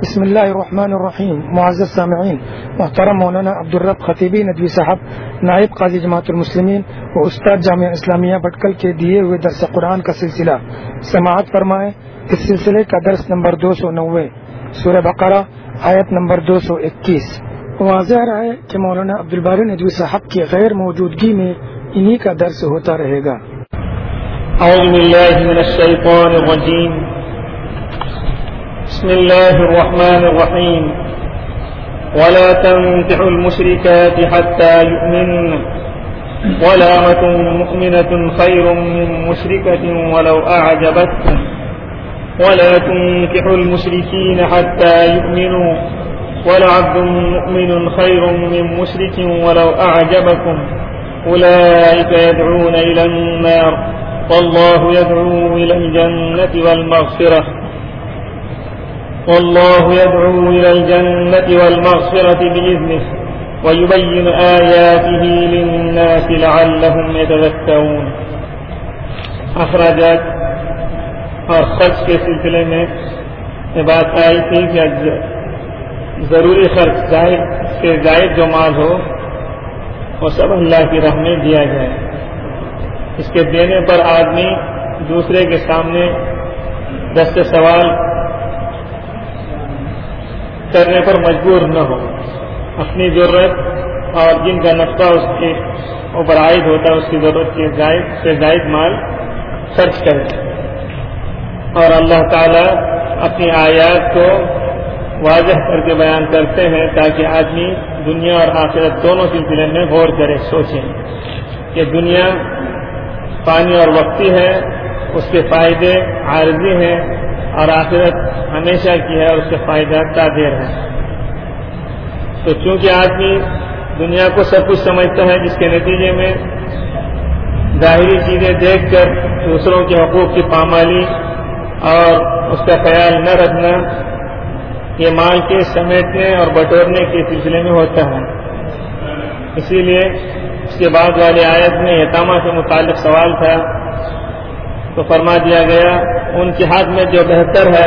بسم اللہ الرحمن الرحیم. معزز سامعین، محترم مولانا عبدالرب خطیبی ندوی صاحب، نائب قاضی جماعت المسلمین و استاد جامعہ اسلامیہ بٹکل کے دیے ہوئے درس قرآن کا سلسلہ سماعت فرمائیں. اس سلسلے کا درس نمبر 290 سورہ بقرہ آیت نمبر 221. واضح رہا ہے کہ مولانا عبدالباری ندوی صاحب کی غیر موجودگی میں انہی کا درس ہوتا رہے گا. اعوذ باللہ من الشیطان الرجیم. بسم الله الرحمن الرحيم. ولا تنكحوا المشركات حتى يؤمنن ولأمة مؤمنة خير من مشركة ولو أعجبتكم ولا تنكحوا المشركين حتى يؤمنوا ولعبد مؤمن خير من مشرك ولو أعجبكم أولئك يدعون إلى النار والله يدعو إلى الجنة والمغفرة والله يدعو إلى الجنة والمغفرة بإذنه ويبين آياته للناس لعلهم يتذكرون. اخراجات اور خرچ کے سلسلے میں یہ بات آئی تھی کہ ضروری خرچ سے زائد جو مال ہو وہ سب اللہ کی راہ میں دیا جائے. اس کے دینے پر آدمی دوسرے کے سامنے دست سوال کرنے پر مجبور نہ ہو. اپنی ضرورت اور جن کا نفع اس کے اوپر عائد ہوتا ہے اس کی ضرورت سے زائد مال خرچ کرے. اور اللہ تعالیٰ اپنی آیات کو واضح کر کے بیان کرتے ہیں تاکہ آدمی دنیا اور آخرت دونوں سلسلے میں غور کرے، سوچے کہ دنیا فانی اور وقتی ہے، اس کے فائدے عارضی ہیں، اور آخرت ہمیشہ کی ہے اور اس کے فائدہ قادر ہے. تو چونکہ آدمی دنیا کو سب کچھ سمجھتا ہے، جس کے نتیجے میں ظاہری چیزیں دیکھ کر دوسروں کے حقوق کی پامالی اور اس کا خیال نہ رکھنا یہ مال کے سمیٹنے اور بٹورنے کے سلسلے میں ہوتا ہے. اسی لیے اس کے بعد والی آیت میں یتامہ سے متعلق سوال تھا تو فرما دیا گیا ان کے حق میں جو بہتر ہے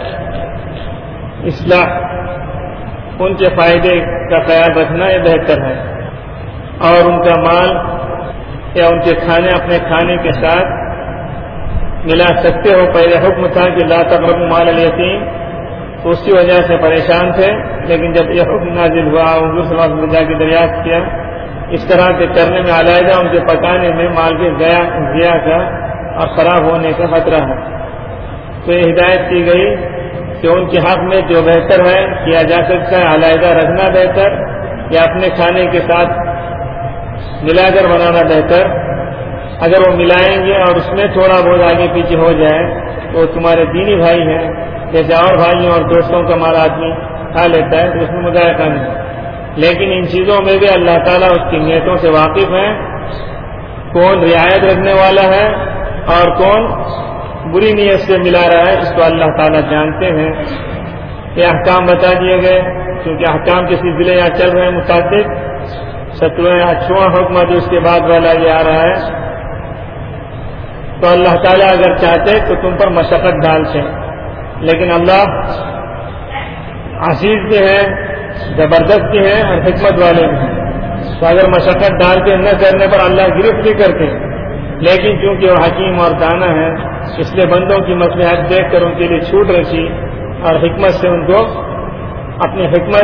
اصلاح، ان کے فائدے کا خیال رکھنا یہ بہتر ہے، اور ان کا مال یا ان کے کھانے اپنے کھانے کے ساتھ ملا سکتے ہو. پہلے حکم تھا کہ لا تقربوا مال الیتیم، تو اس کی وجہ سے پریشان تھے، لیکن جب یہ حکم نازل ہوا حضور صلی اللہ علیہ وسلم نے جا کے دریافت کیا اس طرح کے کرنے میں علیحدہ ان کے پکانے میں مال کے ضیاع کا اور خراب ہونے کا خطرہ ہے. تو یہ ہدایت کی گئی کہ ان کے حق میں جو بہتر ہے کیا جا سکتا ہے، علیحدہ رکھنا بہتر یا اپنے کھانے کے ساتھ ملا کر بنانا بہتر. اگر وہ ملائیں گے اور اس میں تھوڑا بہت آگے پیچھے ہو جائے تو تمہارے دینی بھائی ہیں، جیسے اور بھائیوں اور دوستوں کا مال آدمی کھا لیتا ہے تو اس میں مذائقہ نہیں. لیکن ان چیزوں میں بھی اللہ تعالیٰ اس کی نیتوں سے واقف ہے، کون رعایت رکھنے والا ہے اور کون بری نیت سے ملا رہا ہے، اس کو اللہ تعالیٰ جانتے ہیں. یہ احکام بتا دیے گئے کیونکہ احکام کے سلسلے یہاں چل رہے ہیں متعدد. 17واں حکم جو اس کے بعد والا یہ آ رہا ہے. تو اللہ تعالیٰ اگر چاہتے تو تم پر مشقت ڈالتے، لیکن اللہ عزیز بھی ہے، زبردست بھی ہے اور حکمت والے بھی ہیں. تو اگر مشقت ڈال کے نہ کرنے پر اللہ گرفت بھی کرتے ہیں، لیکن چونکہ وہ حکیم اور دانا ہے اس لیے بندوں کی مصلحت دیکھ کر ان کے لیے چھوٹ رکھی اور حکمت سے ان کو اپنی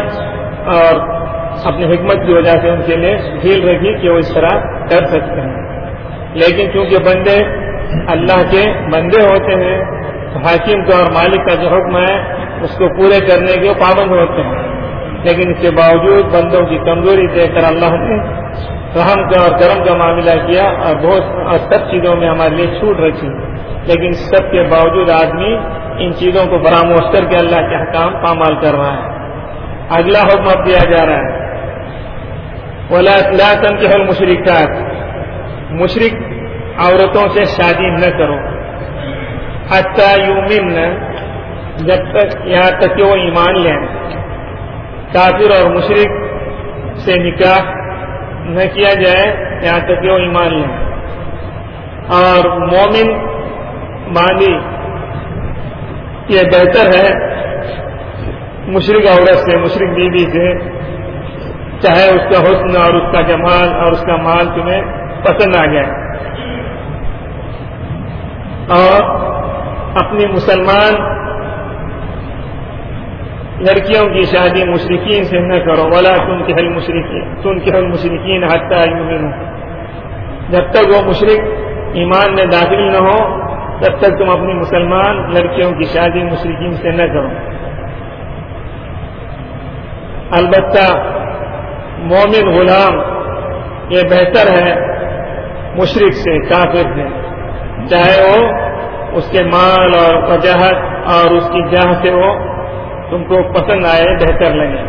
حکمت کی وجہ سے ان کے لیے ڈھیل رکھی کہ وہ اس طرح کر سکتے ہیں. لیکن چونکہ بندے اللہ کے بندے ہوتے ہیں تو حاکم کا اور مالک کا جو حکم ہے اس کو پورے کرنے کے پابند ہوتے ہیں. لیکن اس کے باوجود بندوں کی کمزوری دیکھ کر اللہ نے رحم کا اور کرم کا معاملہ کیا اور سب چیزوں میں ہمارے لیے چھوٹ رکھی. لیکن سب کے باوجود آدمی ان چیزوں کو فراموش کر کے اللہ کے احکام پامال کر رہا ہے. اگلا حکم اب دیا جا رہا ہے وَلَا تَنكِحُوا الْمُشْرِكَاتِ، مشرک عورتوں سے شادی نہ کرو. حَتَّى يُؤْمِنَّ، جب تک یہاں تک کہ وہ ایمان لیں. کافر اور مشرک سے نکاح نہ کیا جائے یہاں تک کہ وہ ایمان لیں. اور مومن باندھی یہ بہتر ہے مشرک عورت سے، مشرک بیوی سے، چاہے اس کا حسن اور اس کا جمال اور اس کا مال تمہیں پسند آ جائے، اور اپنی مسلمان لڑکیوں کی شادی مشرکین سے نہ کرو، ولا تنکحوا المشرکین حتی یؤمنوا، جب تک وہ مشرک ایمان میں داخل نہ ہو تب تک تم اپنی مسلمان لڑکیوں کی شادی مشرکین سے نہ کرو۔ البتہ مومن غلام یہ بہتر ہے مشرک سے، کافر سے، چاہے وہ اس کے مال اور وجاہت اور اس کی جاہ سے وہ تم کو پسند آئے، بہتر لگے،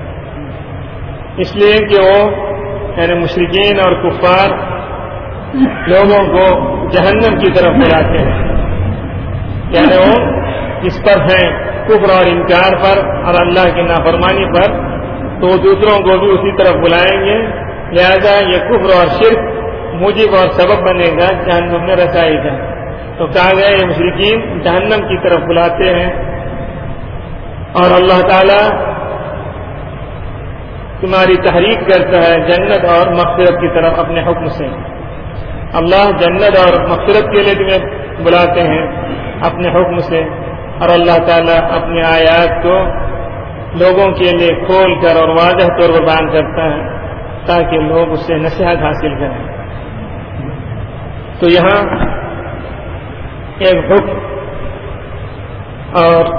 اس لیے کہ وہ یعنی مشرکین اور کفار لوگوں کو جہنم کی طرف بلاتے ہیں، یعنی وہ اس پر ہیں کفر اور انکار پر اور اللہ کی نافرمانی پر، تو دوسروں کو بھی اسی طرف بلائیں گے، لہذا یہ کفر اور شرک موجب اور سبب بنے گا جہنم میں رسائی کا۔ تو کہا گیا یہ مشرکین جہنم کی طرف بلاتے ہیں، اور اللہ تعالی تمہاری تحریک کرتا ہے جنت اور مغفرت کی طرف اپنے حکم سے۔ اللہ جنت اور مغفرت کے لیے تمہیں بلاتے ہیں اپنے حکم سے، اور اللہ تعالیٰ اپنی آیات کو لوگوں کے لیے کھول کر اور واضح طور پر بیان کرتا ہے تاکہ لوگ اس سے نصیحت حاصل کریں۔ تو یہاں ایک حکم اور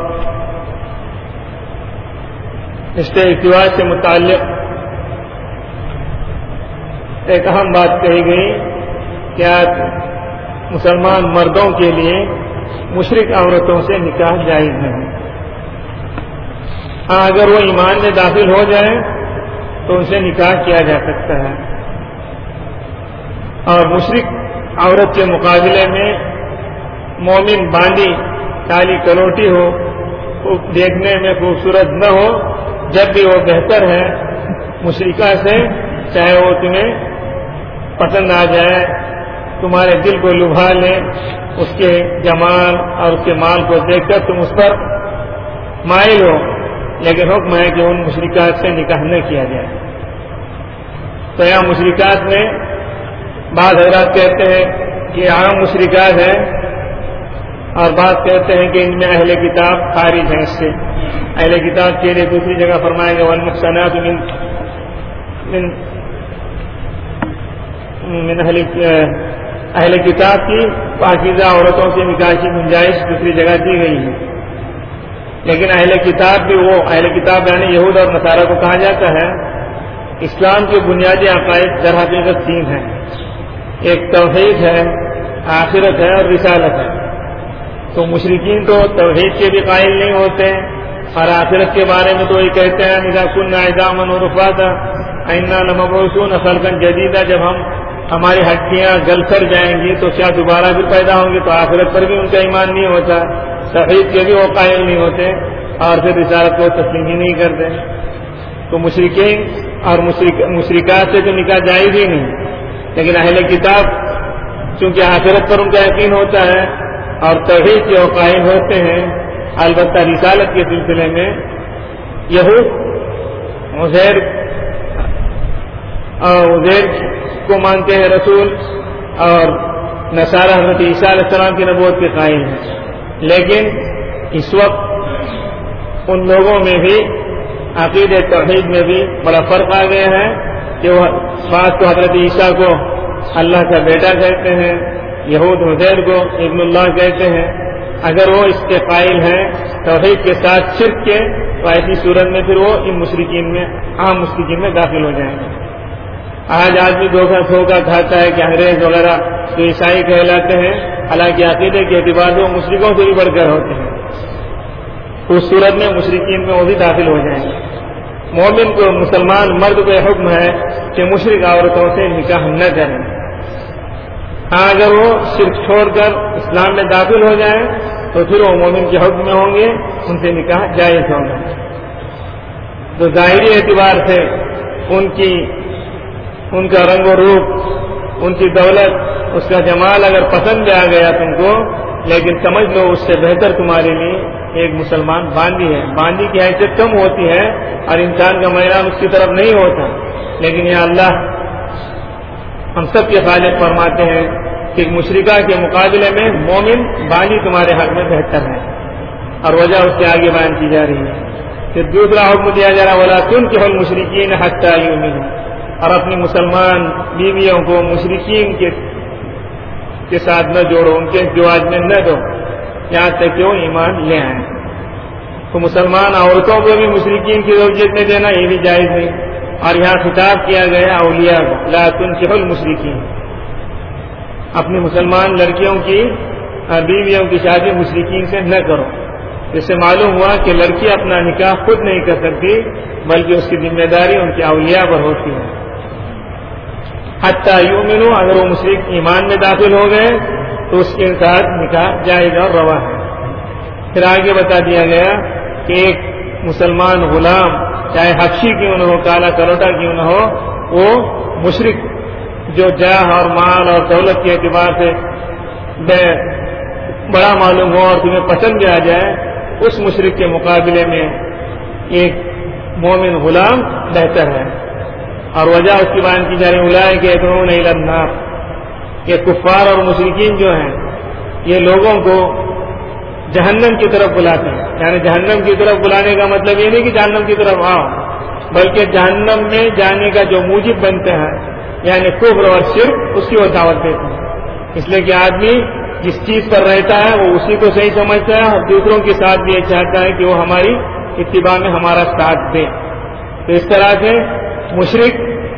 رشتے ازدواج سے متعلق ایک اہم بات کہی گئی کہ آج مسلمان مردوں کے لیے مشرک عورتوں سے نکاح جائز نہیں، اگر وہ ایمان میں داخل ہو جائیں تو ان سے نکاح کیا جا سکتا ہے، اور مشرک عورت کے مقابلے میں مومن باندی کالی کلوٹی ہو، دیکھنے میں خوبصورت نہ ہو، جب بھی وہ بہتر ہے مشرکہ سے، چاہے وہ تمہیں پسند آ جائے، تمہارے دل کو لبھا لے، اس کے جمال اور اس کے مال کو دیکھ کر تم اس پر مائل ہو، لیکن حکم ہے کہ ان مشرکات سے نکاح نہ کیا جائے۔ تو یہاں مشرکات میں بعض حضرات کہتے ہیں کہ عام مشرکات ہیں، اور بعض کہتے ہیں کہ ان میں اہل کتاب خارج ہیں اس سے۔ اہل کتاب کے لیے دوسری جگہ فرمائیں گے والمحصنات من اہل کتاب کی پاکیزہ عورتوں سے نکاح کی گنجائش دوسری جگہ دی گئی ہے، لیکن اہل کتاب بھی وہ اہل کتاب یعنی یہود اور نصارہ کو کہا جاتا ہے۔ اسلام کے بنیادی عقائد در حقیقت تین ہیں، ایک توحید ہے، آخرت ہے اور رسالت ہے۔ تو مشرکین تو توحید کے بھی قائل نہیں ہوتے، اور آخرت کے بارے میں تو وہی کہتے ہیں اذا كنا عظاما ورفاتا انا لمبعوثون خلقا جديدا، جب ہماری ہڈیاں گل کر جائیں گی تو کیا دوبارہ بھی پیدا ہوں گے؟ تو آخرت پر بھی ان کا ایمان نہیں ہوتا، توحید کے بھی وہ قائل نہیں ہوتے، اور پھر رسالت کو تسلیم ہی نہیں کرتے۔ تو مشرکین اور مشرکات سے تو نکاح جائز ہی نہیں، لیکن اہل کتاب چونکہ آخرت پر ان کا یقین ہوتا ہے اور توحید کے وہ قائل ہوتے ہیں، البتہ رسالت کے سلسلے میں یہود عزیر کو مانتے ہیں رسول، اور نصارہ حضرت عیسیٰ علیہ السلام کی نبوت کے قائل ہیں، لیکن اس وقت ان لوگوں میں بھی عقیدہ توحید میں بھی بڑا فرق آ گیا ہے کہ وہ بعض کو حضرت عیسیٰ کو اللہ کا بیٹا کہتے ہیں، یہود عزیر کو ابن اللہ کہتے ہیں۔ اگر وہ اس کے قائل ہیں توحید کے ساتھ شرک کے، تو ایسی صورت میں پھر وہ ان مشرکین میں عام مشرکین میں داخل ہو جائیں گے۔ آج آدمی دھوکہ کھاتا ہے کہ انگریز وغیرہ جو عیسائی کہلاتے ہیں، حالانکہ عقیدے کے اعتبار سے مشرکوں سے بھی بڑھ کر ہوتے ہیں، اس صورت میں مشرکین میں وہ بھی داخل ہو جائیں گے۔ مومن کو مسلمان مرد کو یہ حکم ہے کہ مشرک عورتوں سے نکاح نہ کریں، اگر وہ شرک چھوڑ کر اسلام میں داخل ہو جائیں تو پھر وہ مومن کے حکم میں ہوں گے، ان سے نکاح جائز ہوگا۔ تو ظاہری اعتبار سے ان کا رنگ و روپ، ان کی دولت، اس کا جمال اگر پسند بھی آ گیا تم کو، لیکن سمجھ لو اس سے بہتر تمہارے لیے ایک مسلمان باندی ہے، باندی کی حیثیت کم ہوتی ہے اور انسان کا میلان اس کی طرف نہیں ہوتا، لیکن یہ اللہ ہم سب کے خالق فرماتے ہیں کہ مشرکہ کے مقابلے میں مومن باندی تمہارے حق میں بہتر ہے، اور وجہ اس سے آگے بیان کی جا رہی ہے۔ پھر دوسرا حکم دیا جا رہا وَلَا تُنكِحُوا الْمُشْرِكِينَ حَتَّىٰ يُؤْمِنُوا، اور اپنی مسلمان بیویوں کو مشرکین کے ساتھ نہ جوڑو، ان کے ازدواج میں نہ دو یہاں تک کہ وہ ایمان لے آئیں۔ تو مسلمان عورتوں کو بھی مشرکین کی زوجیت میں دینا یہ بھی جائز نہیں، اور یہاں خطاب کیا گیا اولیاء کو، لا تنكحوا المشرکین، اپنی مسلمان لڑکیوں کی بیویوں کی شادی مشرکین سے نہ کرو۔ اس سے معلوم ہوا کہ لڑکی اپنا نکاح خود نہیں کر سکتی، بلکہ اس کی ذمہ داری ان کے اولیاء پر ہوتی ہے۔ حتیٰ یؤمنوا، اگر وہ مشرک ایمان میں داخل ہو گئے تو اس کے ساتھ نکاح جائز اور روا ہے۔ پھر آگے بتا دیا گیا کہ ایک مسلمان غلام چاہے حبشی کیوں نہ ہو، کالا کلوٹا کیوں نہ ہو، وہ مشرک جو جاہ اور مال اور دولت کے اعتبار سے بڑا معلوم ہو اور تمہیں پسند بھی آ جائے، اس مشرک کے مقابلے میں ایک مومن غلام بہتر ہے۔ اور وجہ اس کی بیان کی جا رہی اولئک یدعون الی النار، یہ کفار اور مشرکین جو ہیں یہ لوگوں کو جہنم کی طرف بلاتے ہیں، یعنی جہنم کی طرف بلانے کا مطلب یہ نہیں کہ جہنم کی طرف آؤ، بلکہ جہنم میں جانے کا جو موجب بنتے ہیں یعنی کفر اور شرک، اس کی وہ دعوت دیتے ہیں۔ اس لیے کہ آدمی جس چیز پر رہتا ہے وہ اسی کو صحیح سمجھتا ہے اور دوسروں کے ساتھ بھی یہ چاہتا ہے کہ وہ ہماری اتباع میں ہمارا ساتھ دے۔ تو اس طرح سے مشرک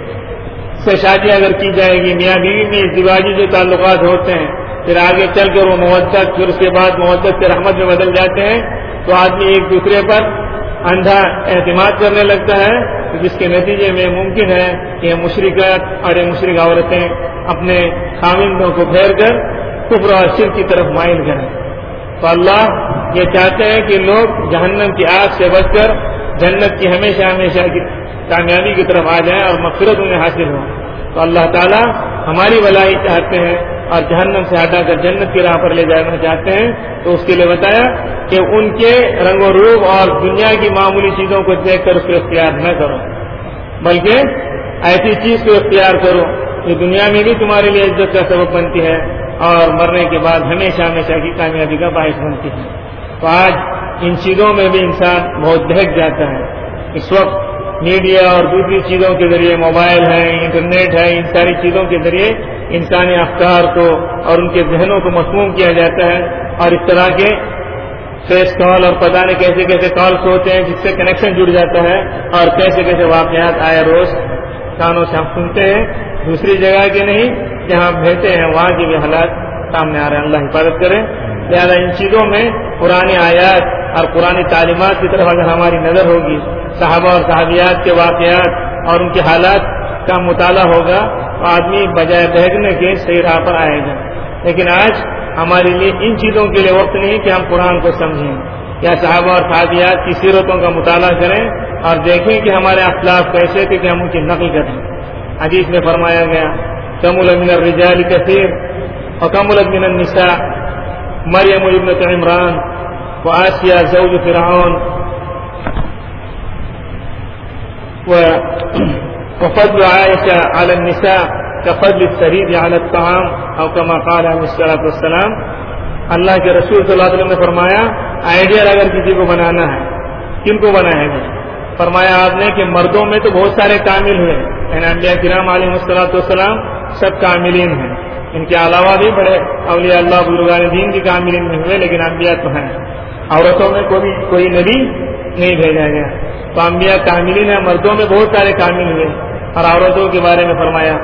سے شادی اگر کی جائے گی، میاں بیوی میں ازدواجی جو تعلقات ہوتے ہیں، پھر آگے چل کر وہ مودت، پھر اس کے بعد مودت سے رحمت میں بدل جاتے ہیں، تو آدمی ایک دوسرے پر اندھا اعتماد کرنے لگتا ہے، جس کے نتیجے میں ممکن ہے کہ مشرکات اور مشرک عورتیں اپنے خاوندوں کو پھیر کر کفر اور شرک کی طرف مائل کریں۔ تو اللہ یہ چاہتے ہیں کہ لوگ جہنم کی آگ سے بچ کر جنت کی ہمیشہ ہمیشہ کی کامیابی کی طرف آ جائیں اور مغفرت انہیں حاصل ہو۔ تو اللہ تعالیٰ ہماری بھلائی چاہتے ہیں اور جہنم سے ہٹا کر جنت کی راہ پر لے جانا چاہتے ہیں، تو اس کے لیے بتایا کہ ان کے رنگ و روپ اور دنیا کی معمولی چیزوں کو دیکھ کر اس کو اختیار نہ کرو، بلکہ ایسی چیز کو اختیار کرو جو دنیا میں بھی تمہارے لیے عزت کا سبب بنتی ہے اور مرنے کے بعد ہمیشہ ہمیشہ کی کامیابی کا باعث بنتی ہے۔ تو آج ان چیزوں میں بھی انسان بہت بہک جاتا ہے۔ اس وقت میڈیا اور دوسری چیزوں کے ذریعے، موبائل ہے، انٹرنیٹ ہے، ان ساری چیزوں کے ذریعے انسانی افکار کو اور ان کے ذہنوں کو مسموم کیا جاتا ہے، اور اس طرح کے فیس کال اور پتہ نہیں کیسے کیسے کالس ہوتے ہیں جس سے کنیکشن جڑ جاتا ہے، اور کیسے کیسے واقعات آئے روز کانوں سے ہم سنتے ہیں، دوسری جگہ کے نہیں جہاں بھیجتے ہیں وہاں کے بھی حالات سامنے آ رہے ہیں۔ اللہ حفاظت کرے۔ لہٰذا ان چیزوں میں پرانی آیات اور پرانی تعلیمات کی طرف اگر ہماری نظر ہوگی، صحابہ اور صحابیات کے واقعات اور ان کے حالات کا مطالعہ ہوگا، تو آدمی بجائے بہکنے کے صحیح راہ پر آئے گا۔ لیکن آج ہمارے لیے ان چیزوں کے لیے وقت نہیں کہ ہم قرآن کو سمجھیں یا صحابہ اور صحابیات کی سیرتوں کا مطالعہ کریں اور دیکھیں کہ ہمارے اخلاق کیسے تھے کہ ہم ان کی نقل کریں۔ حدیث میں فرمایا گیا کمل من الرجال کثیر وکملت من النساء مریم ابنۃ عمران وآسیہ زوج فرعون وفضل عائشہ علی النساء كفضل الثريد على الطعام او كما قال علیہ الصلوۃ والسلام۔ اللہ کے رسول صلی اللہ علیہ وسلم نے فرمایا آئیڈیل اگر کسی کو بنانا ہے، کن کو بنائے گا؟ فرمایا آپ نے کہ مردوں میں تو بہت سارے کامل ہوئے، یعنی انبیاء کرام علیہ الصلوۃ والسلام سب کاملین ہیں، ان کے علاوہ بھی بڑے اولیاء اللہ بزرگان دین بھی کاملین میں ہوئے، لیکن انبیاء تو ہیں۔ عورتوں میں کوئی نبی نہیں بھیجا گیا، تو انبیاء کاملین ہیں، مردوں میں بہت سارے کامل ہوئے۔ اور عورتوں کے بارے میں فرمایا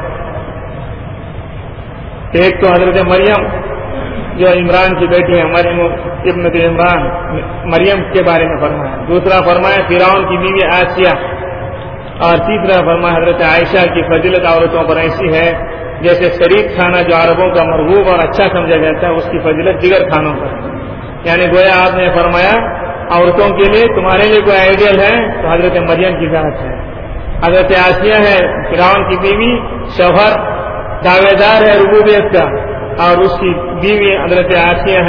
ایک تو حضرت مریم جو عمران کی بیٹی ہے، مریم ابنۃ عمران، مریم کے بارے میں فرمایا۔ دوسرا فرمایا فرعون کی بیوی آسیہ، اور تیسرا فرمایا حضرت عائشہ کی فضیلت عورتوں پر ایسی ہے جیسے شریک کھانا جو عربوں کا مرغوب اور اچھا سمجھا جاتا ہے، اس کی فضیلت دیگر کھانوں پر۔ یعنی گویا آپ نے فرمایا عورتوں کے لیے تمہارے لیے کوئی آئیڈیل ہے تو حضرت مریم کی ذات ہے۔ حضرت آسیہ ہے فرعون کی بیوی، شوہر دعوے دار ہے ربوبیت کا، اور اس کی بیوی حضرت آسیہ ہے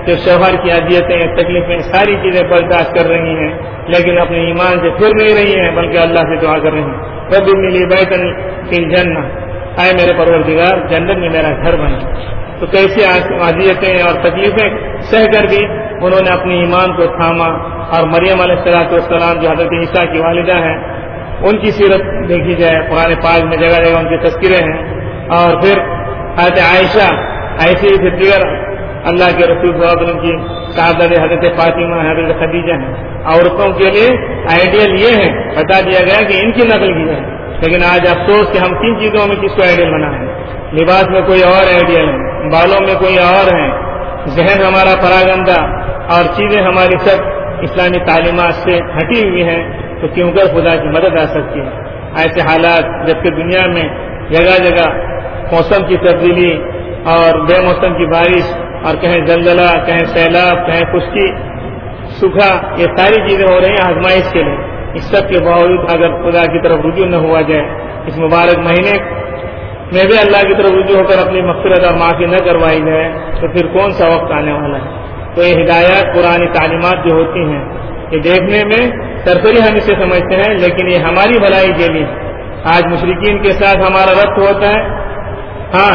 جو شوہر کی اذیتیں تکلیفیں ساری چیزیں برداشت کر رہی ہیں لیکن اپنے ایمان سے پھر نہیں رہی ہیں بلکہ اللہ سے دعا کر رہی ہیں رب ابن لی بیتا فی الجنہ، اے میرے پروردگار جنت میں میرا گھر بنے. تو کیسی اذیتیں اور تکلیفیں سہ کر بھی انہوں نے اپنے ایمان کو تھاما. اور مریم علیہ السلام جو حضرت عیسیٰ کی والدہ ہیں ان کی سیرت دیکھی جائے قرآن پاک میں جگہ جگہ ان کے تذکرے ہیں. اور پھر حضرت عائشہ ایسے ہی پھر دیگر اللہ کے رسول صلی اللہ علیہ وسلم کی صاحبزادے حضرت فاطمہ حضرت خدیجہ ہیں. عورتوں کے لیے آئیڈیل یہ ہے بتا دیا گیا کہ ان کی نقل کی جائے. لیکن آج افسوس کہ ہم 3 چیزوں میں کس کو آئیڈیل بنا ہے. لباس میں کوئی اور آئیڈیل ہے، بالوں میں کوئی اور ہے، ذہن ہمارا پراگندہ اور چیزیں ہماری سب اسلامی تعلیمات سے ہٹی ہوئی ہیں. تو کیوں کر خدا کی مدد آ سکتی ہے. ایسے حالات جبکہ دنیا میں جگہ جگہ موسم کی تبدیلی اور بے موسم کی بارش اور کہیں زلزلہ کہیں سیلاب کہیں خشکی سوکھا یہ ساری چیزیں ہو رہی ہیں آزمائش کے لیے. اس سب کے باوجود اگر خدا کی طرف رجوع نہ ہوا جائے اس مبارک مہینے میں بھی اللہ کی طرف رجوع ہو کر اپنی مغفرت اور معافی نہ کروائی جائے تو پھر کون سا وقت آنے والا ہے. تو یہ ہدایات پرانی تعلیمات جو ہوتی ہیں یہ دیکھنے میں سرسری ہم اسے سمجھتے ہیں لیکن یہ ہماری بھلائی کے لیے. آج مشرکین کے ساتھ ہمارا ربط ہوتا ہے، ہاں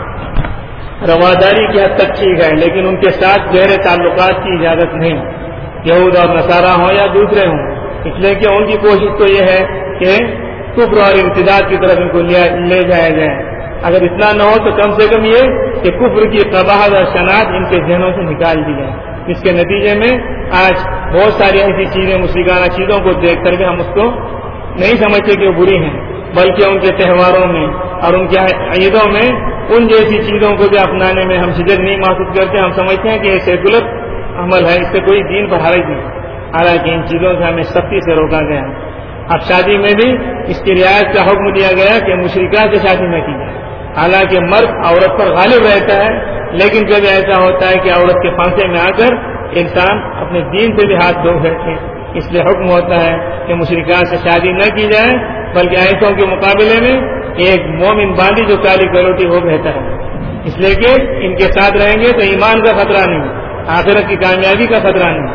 رواداری کی حد تک ٹھیک ہے لیکن ان کے ساتھ گہرے تعلقات کی اجازت نہیں، یہود اور نصارہ ہوں یا دوسرے ہوں. اس لیے کہ ان کی کوشش تو یہ ہے کہ کفر اور ارتداد کی طرف ان کو لے جایا جائے. اگر اتنا نہ ہو تو کم سے کم یہ کہ کفر کی قباحت اور شناعت ان کے ذہنوں سے نکال دی جائے. اس کے نتیجے میں آج بہت ساری ایسی چیزیں مشرکانہ چیزوں کو دیکھ کر کے ہم اس کو نہیں سمجھتے کہ وہ بری ہیں بلکہ ان کے تہواروں میں اور ان کے عیدوں میں ان جیسی چیزوں کو بھی اپنانے میں ہم جھجک نہیں محسوس کرتے. ہم سمجھتے ہیں کہ یہ سیکولر عمل ہے، اس سے کوئی دین پر حرج نہیں. حالانکہ ان چیزوں سے ہمیں سختی سے روکا گیا. اب شادی میں بھی اس کی رعایت کا حکم دیا گیا کہ مشرکات سے شادی نہ کی جائے. حالانکہ مرد عورت پر غالب رہتا ہے لیکن کبھی ایسا ہوتا ہے کہ عورت کے پھانسے میں آ کر انسان اپنے دین سے بھی ہاتھ دھو بیٹھے. اس لیے حکم ہوتا ہے کہ مشرکات سے شادی نہ کی جائے بلکہ ایسوں کے مقابلے میں ایک مومن باندھی جو کالی کلوٹی ہو بہتر ہے. اس لیے کہ ان کے ساتھ رہیں گے تو ایمان کا خطرہ نہیں، آخرت کی کامیابی کا خطرہ نہیں.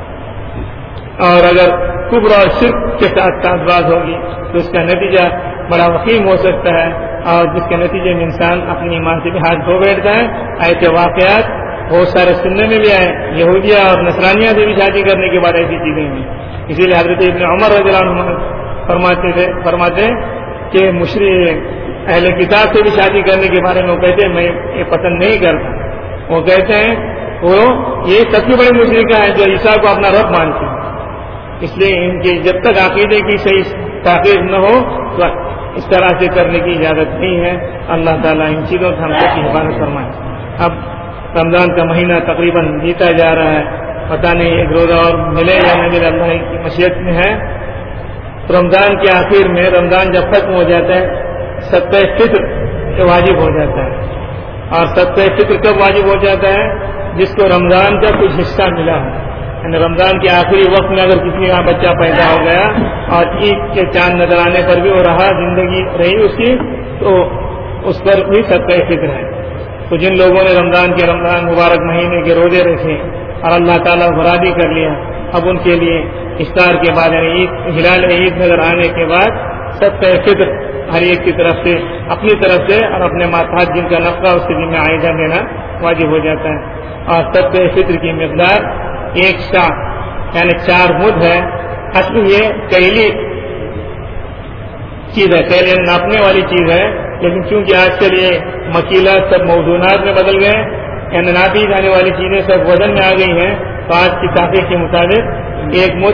اور اگر کفر اور شرک کے ساتھ باز ہوگی تو اس کا نتیجہ بڑا وخیم ہو سکتا ہے اور جس کے نتیجے میں انسان اپنی ایمان سے بھی ہاتھ دھو بیٹھتا ہے. ایسے واقعات بہت سارے سننے میں بھی آئے، یہودیہ اور نصرانیہ سے بھی شادی کرنے کے بعد ایسی چیزیں ہوئی. اسی لیے حضرت ابن عمر رضی اللہ عنہ فرماتے کہ مشرک اہل کتاب سے بھی شادی کرنے کے بارے میں وہ کہتے ہیں میں یہ پسند نہیں کرتا. وہ کہتے ہیں وہ یہ سب سے بڑے مشرک ہیں جو عیسیٰ کو اپنا رب مانتے ہیں. اس لیے ان کی جب تک عقیدے کی صحیح تحقیق نہ ہو تو اس طرح سے کرنے کی اجازت نہیں ہے. اللہ تعالیٰ ان چیزوں سے ہم سب کی حفاظت فرمائے. اب رمضان کا مہینہ تقریباً بیتا جا رہا ہے، پتہ نہیں ایک روزہ اور ملے یا نہ ملے، اللہ کی مشیت میں ہے. رمضان کے آخر میں رمضان جب ختم ہو جاتا ہے صدقہ فطر واجب ہو جاتا ہے. اور صدقہ فطر کب واجب ہو جاتا ہے؟ جس کو رمضان کا کچھ حصہ ملا ہے. یعنی رمضان کے آخری وقت میں اگر کسی کا بچہ پیدا ہو گیا اور عید کے چاند نظر آنے پر بھی وہ رہا، زندگی رہی اس کی، تو اس پر بھی صدقہ فطر ہے. تو جن لوگوں نے رمضان مبارک مہینے کے روزے رکھے اور اللہ تعالیٰ کو راضی کر لیا، اب ان کے لیے افطار کے بعد یعنی ہلال عید نظر آنے کے بعد صدقہ فطر ہر ایک کی طرف سے اپنی طرف سے اور اپنے ماتحت جن کا نفقہ اس کے ذمہ عائدہ دینا واجب ہو جاتا ہے. اور صدقہ فطر کی مقدار 1 شا یعنی 4 مد ہے. اصل یہ کیلی چیز ہے، کیلی ناپنے والی چیز ہے، لیکن چونکہ آج کل یہ مکیلات سب موضوعات میں بدل گئے، یعنی ناپی جانے والی چیزیں سب وزن میں آ گئی ہیں، تو آج کی تحقیق کے مطابق 1 مد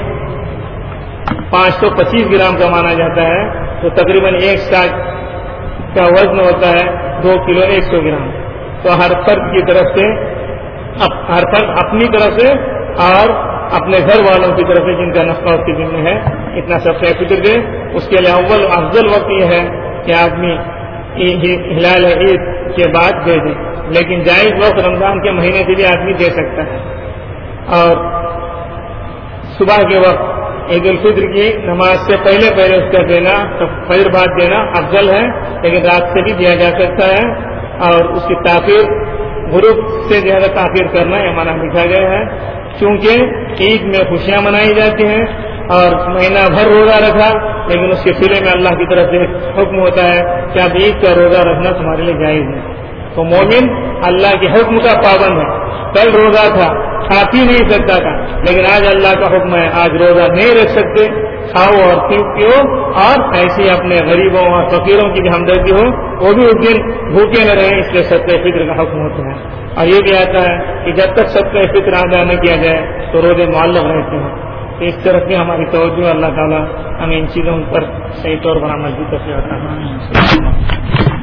525 گرام کا مانا جاتا ہے. تو تقریباً 1 شا کا وزن ہوتا ہے 2 کلو 100 گرام. تو ہر فرد کی طرف سے ہر فرد اپنی طرف سے اور اپنے گھر والوں کی طرف سے جن کا نفقہ اس کے ذمہ ہے اتنا صدقہ فطر دے. اس کے لیے اول افضل وقت یہ ہے کہ آدمی ہلال عید کے بعد دے دے، لیکن جائز وقت رمضان کے مہینے سے بھی آدمی دے سکتا ہے. اور صبح کے وقت عید الفطر کی نماز سے پہلے اس کا دینا، فجر بعد دینا افضل ہے، لیکن رات سے بھی دیا جا سکتا ہے. اور اس کی تاخیر غروب سے زیادہ تاخیر کرنا یہ منع لکھا گیا ہے، چونکہ عید میں خوشیاں منائی جاتی ہیں اور مہینہ بھر روزہ رکھا، لیکن اس کے سلے میں اللہ کی طرف سے حکم ہوتا ہے کہ اب عید کا روزہ رکھنا تمہارے لیے جائز ہے۔ تو مومن اللہ کے حکم کا پابند ہے۔ کل روزہ تھا، کھا پی نہیں سکتا تھا، لیکن آج اللہ کا حکم ہے آج روزہ نہیں رکھ سکتے، کھاؤ اور پیو، اور ایسی اپنے غریبوں اور فقیروں کی بھی ہمدردی ہو، وہ بھی اس دن بھوکے نہ رہیں، اس لیے صدقہ فطر کا حکم ہوتا ہے۔ اور یہ بھی آتا ہے کہ جب تک صدقہ فطر ادا نہ کیا جائے تو روزے معلق رہتے ہیں۔ اس طرف بھی ہماری توجہ اللہ تعالیٰ ہمیں ان چیزوں پر صحیح طور پر عمل کی توفیق عطا فرمائے۔